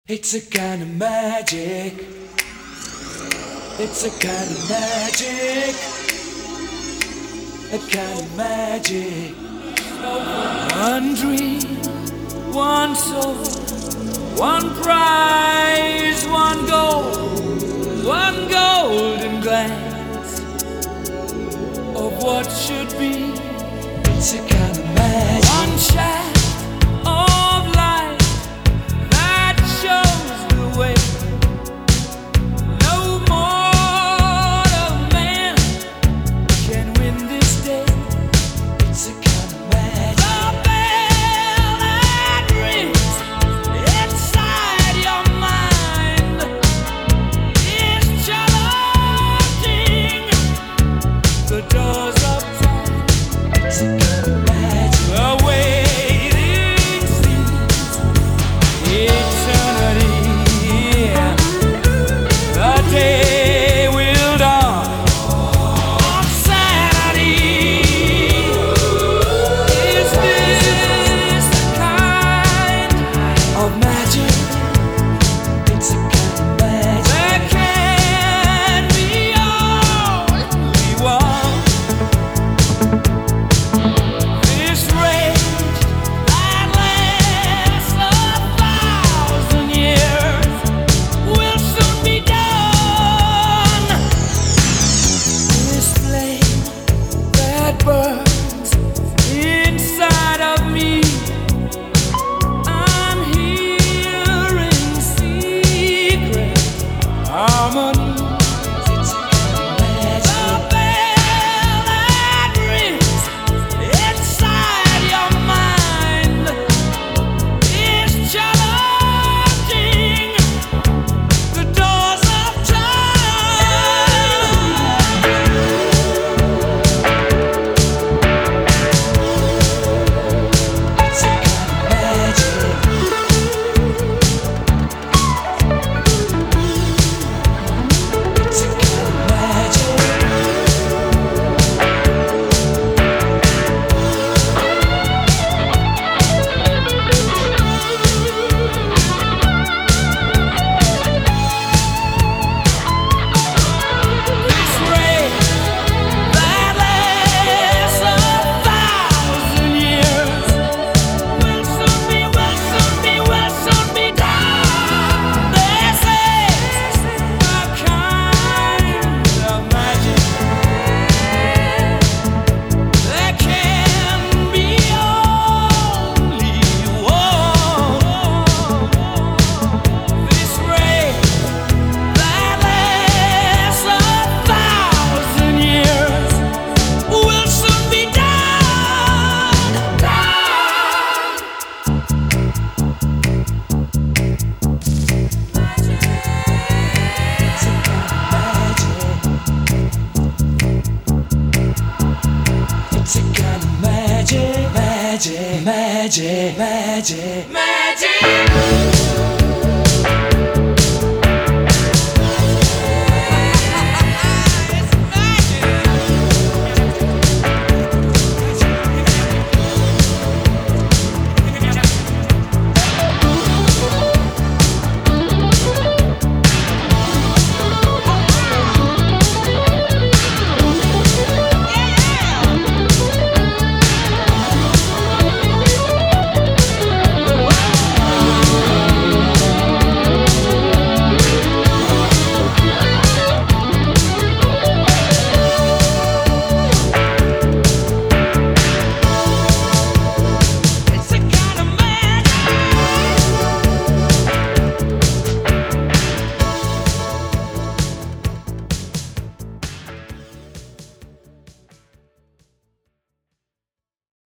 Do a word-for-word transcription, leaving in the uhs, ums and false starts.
It's a kind of magic. It's a kind of magic. A kind of magic. One dream, one soul, one prize, one goal, one golden glance of what should be. It's a kind of magic. One shaft of light that shows the way. No mortal man can win this day. It's a kind of magic. The bell that rings inside your mind is challenging the doors of time. It's a kind of magic. The waiting seems eternity. The day will dawn on Saturday. Is this the kind of magic? It's a kind of magic. There can be only one. This rage that lasts a thousand years will soon be done. This flame that burns inside of me, I'm hearing secret harmonies. It's a kind of magic. The bell that rings inside your mind is challenging the doors of time. It's a kind of magic. It's a kind of magic. This ray that lasts a thousand years will soon be, will soon be, will soon be done. This is a kind of magic. There can be only one. This ray that lasts a thousand years will soon be done. Done. It's a kind of magic. It's a kind of magic, magic, magic, magic, magic.